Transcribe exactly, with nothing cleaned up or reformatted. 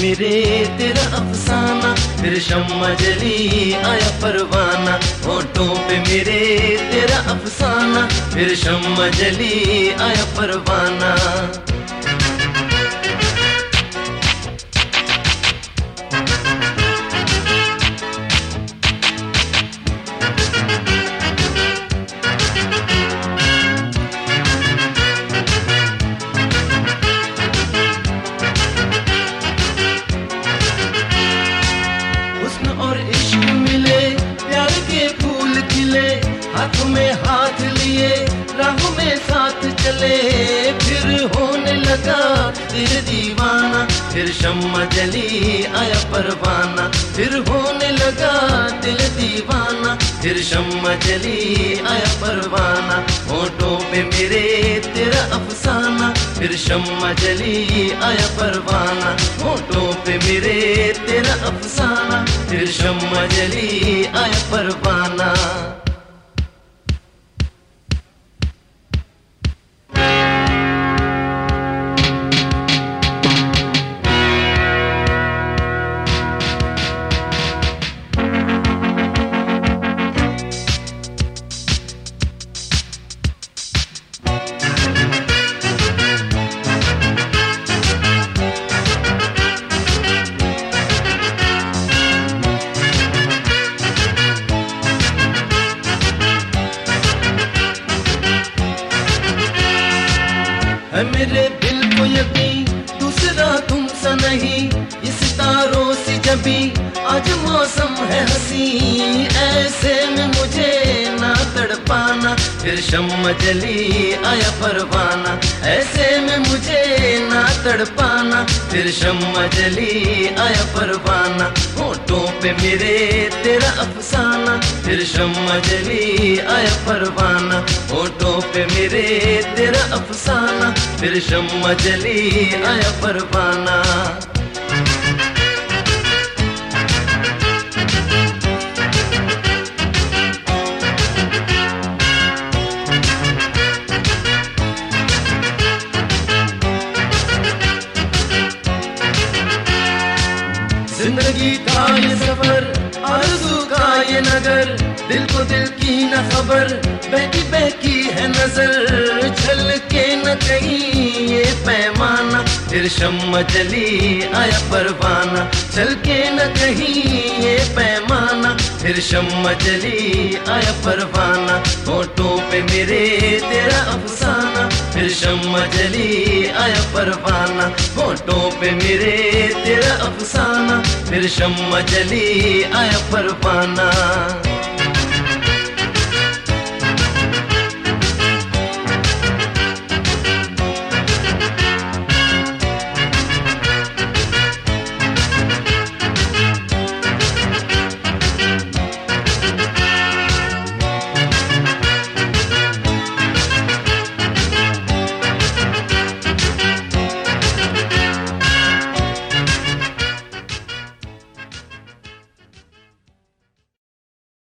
मेरे तेरा अफसाना, फिर शम्मा जली आया परवाना। होठों पे मेरे तेरा अफसाना, फिर शम्मा जली आया परवाना। और इश्क मिले, प्यार के फूल खिले, हाथ में हाथ लिए राहों में साथ चले। फिर होने लगा दिल दीवाना, फिर शम्मा जली आया परवाना। फिर होने लगा दिल दीवाना, फिर शम्मा जली आया परवाना। होठों पे मेरे तेरा अफसाना, फिर शम्मा जली आया परवाना। होठों पे मेरे तेरा अफसाना, फिर शम्मा जली आया परवाना। है मेरे दिल को यकीन दूसरा तुमसा नहीं, इस तारों से जबी आज मौसम है हसी। ऐसे में मुझे ना तड़पाना, फिर शम्मा जली आया परवाना। ऐसे में मुझे ना तड़पाना, फिर शम्मा जली आया परवाना। होठों पे मेरे तेरा अफसाना, फिर शम्मा जली आया परवाना। होठों पे मेरे तेरा अफसाना, फिर शम्मा जली आया परवाना। जिंदगी का ये सफर, आरज़ू का ये नगर, दिल को दिल की न खबर, बहकी बहकी है नजर। झलके न कहीं ये पैमाना, फिर शम्मा जली आया परवाना। झलके न कहीं ये पैमाना, फिर शम्मा जली आया परवाना। होठों पे मेरे तेरा अफसाना, फिर शम्मा जली आया परवाना। होठों पे मेरे तेरा अफसाना, फिर शम्मा जली आया परवाना।